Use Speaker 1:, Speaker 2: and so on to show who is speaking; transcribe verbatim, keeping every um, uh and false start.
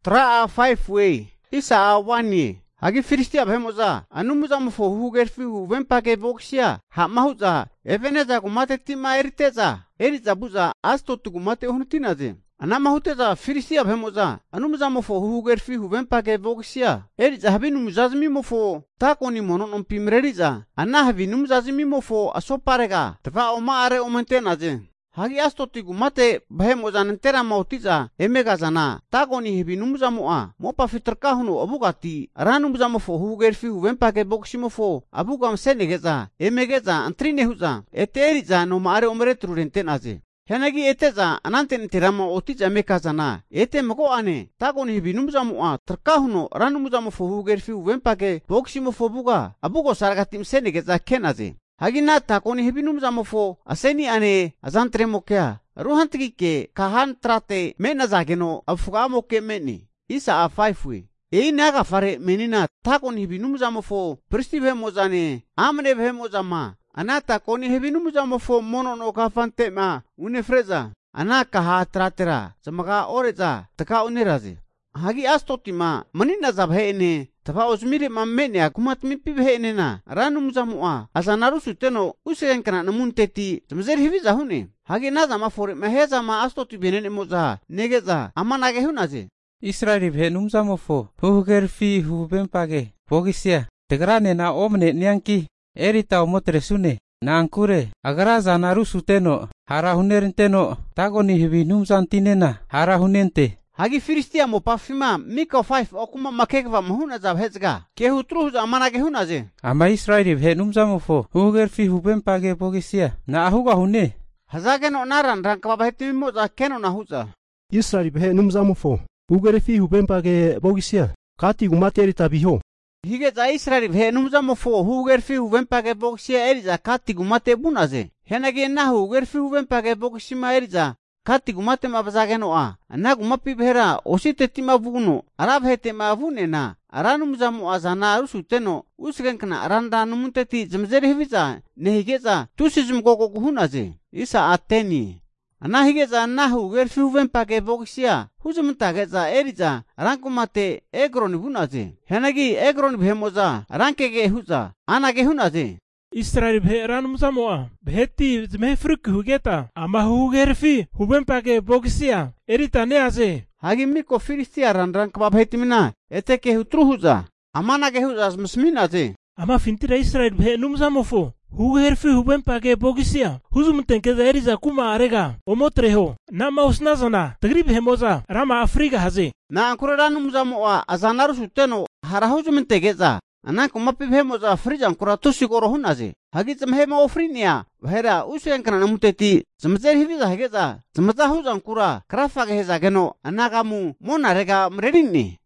Speaker 1: Tra a five way. Isa a one ye. Hagi Filistia behemoza. Anumuza mofo hugerfi huvempake voksia. Ha mahuza. Eveneza kumate tima eriteza. Eriza buza astotu kumate hunutinaze. Anama huteza Filistia behemoza. Anumuza mofo hugerfi huvempake voksia. Eriza habinu muzazmi mofo. Takoni monon on pimreriza. Anna habinu muzazmi mofo asoparega. Tva oma are omentenaze. Hagi astotigu mate behemoza nentera mautiza emega zana takoni hebi numuza moa mopa fitrka hunu abugati ranumuza mofo hugerfi huvempake boksimo abugam senegeza emegeza antrine huza eteriza no mare omre trurentenaze henagi eteza ananten terama otiza meka zana ete mako ane takoni hebi numuza moa trka hunu ranumuza mofo hugerfi huvempake boksimo buga abugo saragatim senegeza kenaze Hagina takoni hebinum zamofo aseni ane azantre mokea ruhantiki ke kahan trate mena zageno afuga moke meni isa a five we e naga fare menina takoni hebinum zamofo pristibe mozane amne be mozama anata koni hebinum zamofo mono no kafante ma une freza anaka ha tratera zamaga oreza taka uneraze hagi astotima manina zabhene Tapa osmire mammene akumat mipi behene na ranu muzamua asanaru suteno usen kana namun teti zamzer hiviza hune hage na zama fore maheza ma astoti benene moza negeza amanage hunaze
Speaker 2: Israeli benum zamofo huger fi hubempage bogisia tegrane na omne nyanki erita omotresune na ankure agara zanaru suteno hara hunerenteno tagoni hibinum santinena hara hunente
Speaker 1: Hagi Filistia mo pafima Mika five okuma makekva mahuna zab hezga ke hutru amanage hunaze
Speaker 2: ama Israeli benum zamofo huger fi hubempage bogisia na ahuga hune
Speaker 1: hazage no naran rankaba baheti mo za keno na huza
Speaker 3: Israeli benum zamofo huger fi hubempage bogisia kati gumateri tabiho
Speaker 1: Hige za Israeli benum zamofo huger fi hubempage bogisia eriza kati gumate bunaze henage na huger fi hubempage bogisima eriza Kati gumate mabazage noa anna gumapi behera osite tima vuno arab hete mavune na aranu muzamu azana rusuteno usgen kana aranda numunteti zamzeri hiviza nehigeza tusizum gogo hunaze isa ateni anna higeza anna huger fiuven pake bogsia huzumtageza eriza rankumate egron bunaze henagi egron behemoza rankege huza anage hunaze
Speaker 4: Israel beheran musamoa beheti zme fruk hugeta ama hugerfi hubempake bogsia erita neaze
Speaker 1: hagi miko Filistia randran kaba behetimina eteke hutruhuza amana ge huza musminaze
Speaker 4: ama fintira Israel behenum zamofo hugerfi hubempake bogsia huzumtenkeza eriza kuma arega omotreho nama usnazana tagrib hemoza rama Afrika haze
Speaker 1: na ankuradan muzamoa azanaru suteno harahuzumentegeza Anak umapi behemoza frijan kuratusi koro hunaze hagi zamhema ofrinia bahera usen kana namuteti zamzer hiviza hageza zamza huzan kura krafa geheza geno anagamu mona rega mredinni